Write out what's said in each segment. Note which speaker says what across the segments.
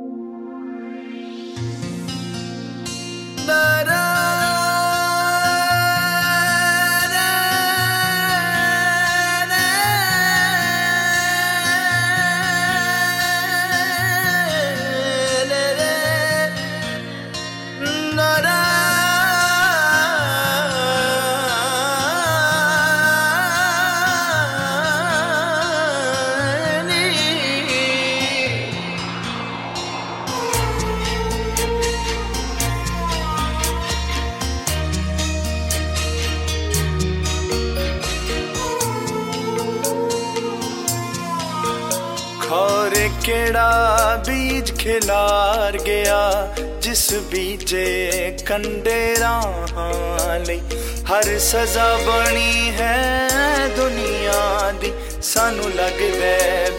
Speaker 1: खौरे केड़ा बीज खिलार गया जिस बीजे कंडे राहां लई हर सजा बनी है दुनिया दी सानू लगदे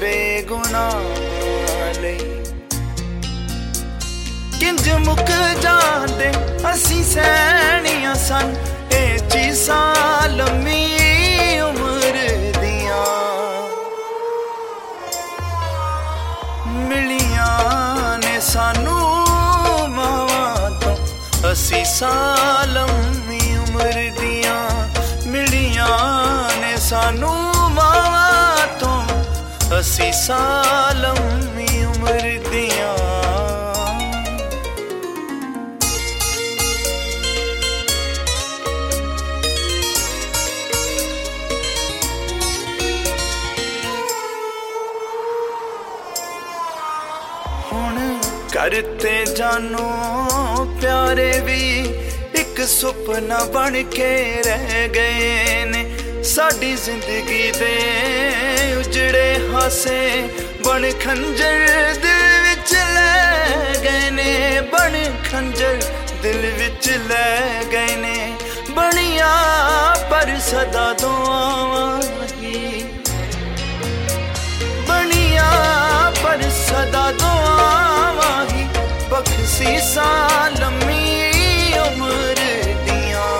Speaker 1: बेगुनाह लई किंज मुक जांदे असीं सैणियां सन ए चीज़ां लम्मी उम्र दियां मिलियां ने सानू मावां तो असीं साल लम्मी उम्र दियां मिलियां ने सानू मावां तो असीं साल लम्मी उम्र दियां करते जानो प्यारे भी एक सुपना बन के रह गए ने साडी जिंदगी दे उजड़े हासे बन खंजर दिल विच ले गए ने बन खंजर दिल विच ले गए ने बनिया पर सदा दुआवां ही बनिया पर सदा दुआवां ही बख्शी साल लम्मी उम्र दियां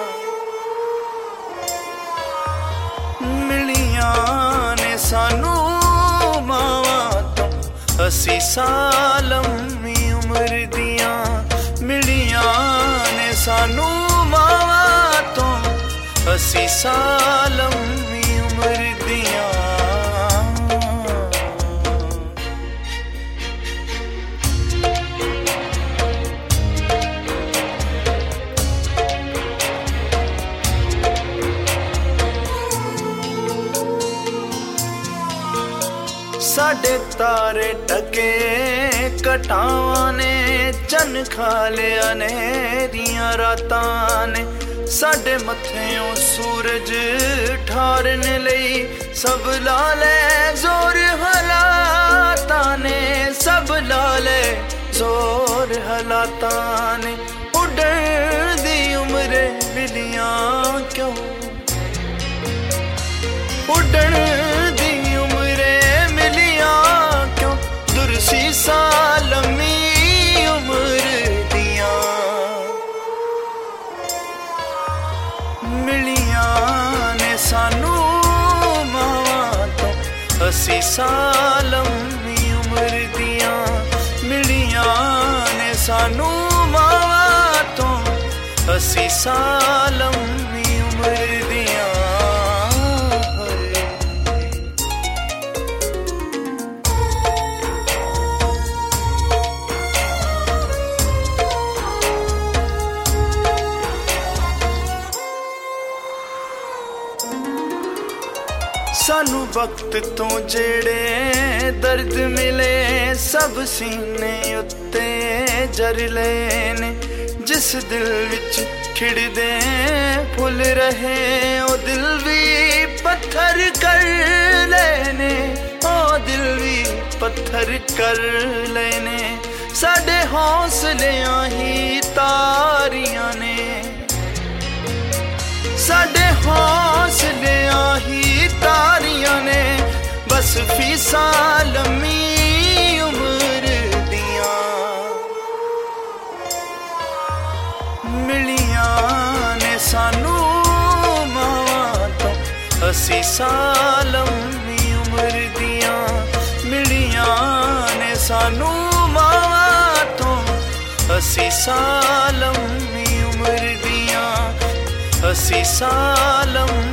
Speaker 1: मिलियां ने सानू मावां तो असीं साल लम्मी उम्र दियां मिलियां ने सानू मावां तो असीं साल लम्मी उम्र दियां साडे तारे टके कटावां ने चन खा लिया नेरियां रातां ने साडे मत्थेओं सूरज ठारन लई सब ला ले जोर हालातां ने सब ला ले जोर हालातां ने उड़न दी उम्र मिलियां क्यों उड़न दी दुरसी साल लम्मी उम्र दियां मिलियां ने सानू मावां तो असीं साल लम्मी उम्र दियां मिलियां ने सानू मावां तो असीं साल लम्मी उम्र दियां सानू वक्त तो जेड़े दर्द मिले सब सीने उत्ते जर लेने जिस दिल विच खिड़दे फुल रहे ओ दिल भी पत्थर कर लेने ओ दिल भी पत्थर कर लेने साडे हौसलियां ही तारियां ने साडे हौसलियां ही तारियां ने बस फीसा लम्मी उम्र दियां मिलियां ने सानू मावां तो असीं साल लम्मी उम्र दियां मिलियां ने सानू सानू मावां तो असीसां लम्मी उम्र दियां, असीसां लम्मी